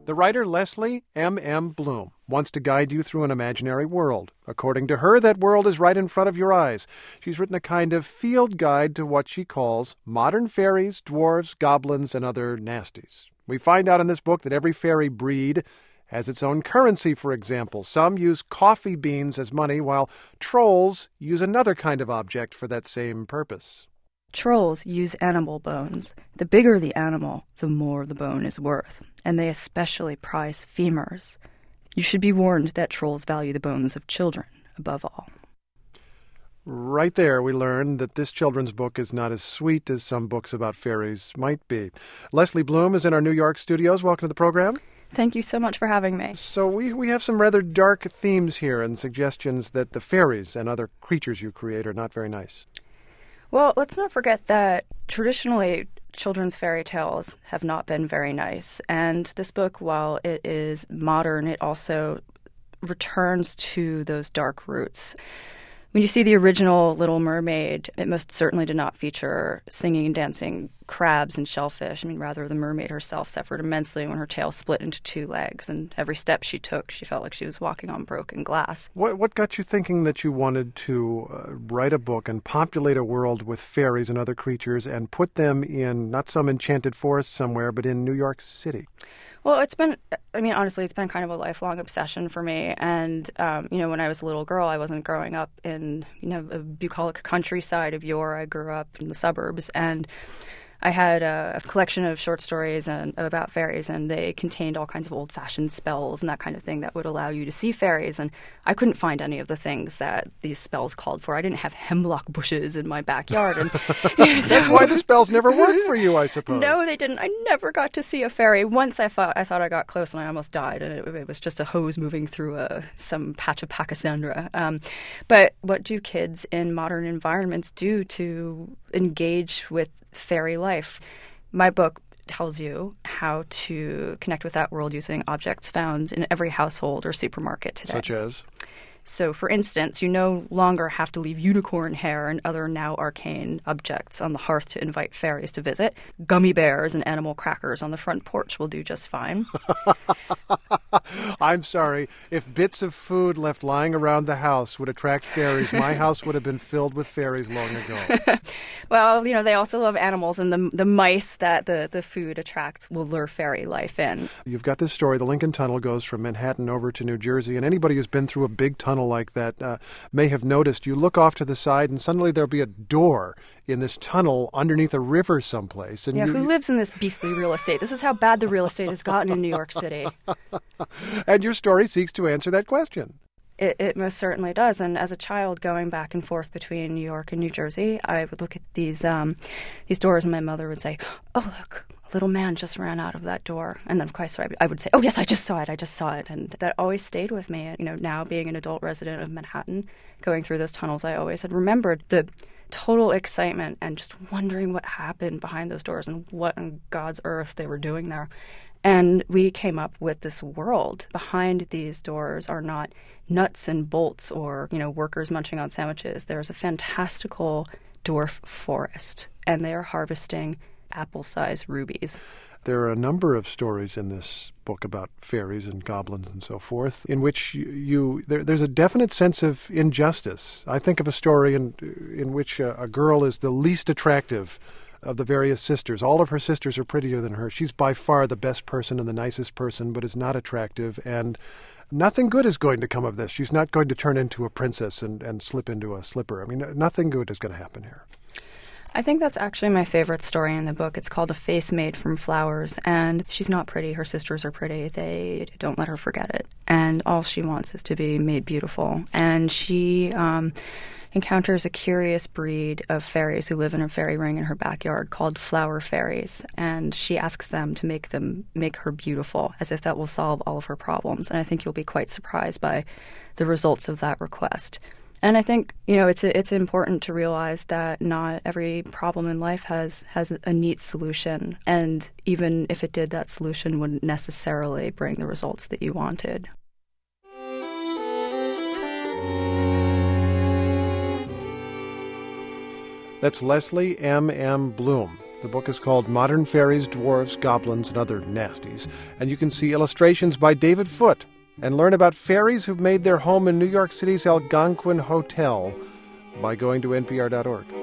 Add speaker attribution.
Speaker 1: The writer Leslie M. Bloom wants to guide you through an imaginary world. According to her, that world is right in front of your eyes. She's written a kind of field guide to what she calls modern fairies, dwarves, goblins, and other nasties. We find out in this book that every fairy breed has its own currency, for example. Some use coffee beans as money, while trolls use another kind of object for that same purpose.
Speaker 2: Trolls use animal bones. The bigger the animal, the more the bone is worth, and they especially prize femurs. You should be warned that trolls value the bones of children above all.
Speaker 1: Right there, we learn that this children's book is not as sweet as some books about fairies might be. Leslie Bloom is in our New York studios. Welcome to the program.
Speaker 2: Thank you so much for having me.
Speaker 1: So we have some rather dark themes here and suggestions that the fairies and other creatures you create are not very nice.
Speaker 2: Well, let's not forget that traditionally children's fairy tales have not been very nice. And this book, while it is modern, it also returns to those dark roots. When you see the original Little Mermaid, it most certainly did not feature singing and dancing crabs and shellfish. Rather, the mermaid herself suffered immensely when her tail split into two legs, and every step she took, she felt like she was walking on broken glass.
Speaker 1: What got you thinking that you wanted to write a book and populate a world with fairies and other creatures and put them in not some enchanted forest somewhere, but in New York City?
Speaker 2: Well, honestly, it's been kind of a lifelong obsession for me. And, when I was a little girl, I wasn't growing up in, a bucolic countryside of yore. I grew up in the suburbs, and I had a collection of short stories about fairies, and they contained all kinds of old-fashioned spells and that kind of thing that would allow you to see fairies. And I couldn't find any of the things that these spells called for. I didn't have hemlock bushes in my backyard. And
Speaker 1: That's why the spells never worked for you, I suppose.
Speaker 2: No, they didn't. I never got to see a fairy. Once I thought I got close, and I almost died. And it was just a hose moving through some patch of Pachysandra. But what do kids in modern environments do to engage with fairy life? My book tells you how to connect with that world using objects found in every household or supermarket today.
Speaker 1: Such as?
Speaker 2: So, for instance, you no longer have to leave unicorn hair and other now arcane objects on the hearth to invite fairies to visit. Gummy bears and animal crackers on the front porch will do just fine.
Speaker 1: I'm sorry. If bits of food left lying around the house would attract fairies, my house would have been filled with fairies long ago.
Speaker 2: Well, they also love animals, and the mice that the food attracts will lure fairy life in.
Speaker 1: You've got this story. The Lincoln Tunnel goes from Manhattan over to New Jersey, and anybody who's been through a big tunnel like that may have noticed you look off to the side and suddenly there'll be a door in this tunnel underneath a river someplace. And
Speaker 2: who lives in this beastly real estate? This is how bad the real estate has gotten in New York City.
Speaker 1: And your story seeks to answer that question.
Speaker 2: It most certainly does. And as a child going back and forth between New York and New Jersey, I would look at these doors and my mother would say, "Oh, look, a little man just ran out of that door." And then, of course, I would say, "Oh, yes, I just saw it. And that always stayed with me. Now being an adult resident of Manhattan, going through those tunnels, I always had remembered the total excitement and just wondering what happened behind those doors and what on God's earth they were doing there. And we came up with this world. Behind these doors are not nuts and bolts or, workers munching on sandwiches. There's a fantastical dwarf forest, and they are harvesting apple-sized rubies.
Speaker 1: There are a number of stories in this book about fairies and goblins and so forth, in which there's a definite sense of injustice. I think of a story in which a girl is the least attractive of the various sisters. All of her sisters are prettier than her. She's by far the best person and the nicest person, but is not attractive, and nothing good is going to come of this. She's not going to turn into a princess and slip into a slipper. Nothing good is going to happen here.
Speaker 2: I think that's actually my favorite story in the book. It's called A Face Made from Flowers, and she's not pretty. Her sisters are pretty. They don't let her forget it, and all she wants is to be made beautiful. And she encounters a curious breed of fairies who live in a fairy ring in her backyard called flower fairies, and she asks them to make her beautiful, as if that will solve all of her problems. And I think you'll be quite surprised by the results of that request. And I think, it's important to realize that not every problem in life has a neat solution. And even if it did, that solution wouldn't necessarily bring the results that you wanted.
Speaker 1: That's Leslie M. Bloom. The book is called Modern Fairies, Dwarves, Goblins, and Other Nasties, and you can see illustrations by David Foote and learn about fairies who've made their home in New York City's Algonquin Hotel by going to npr.org.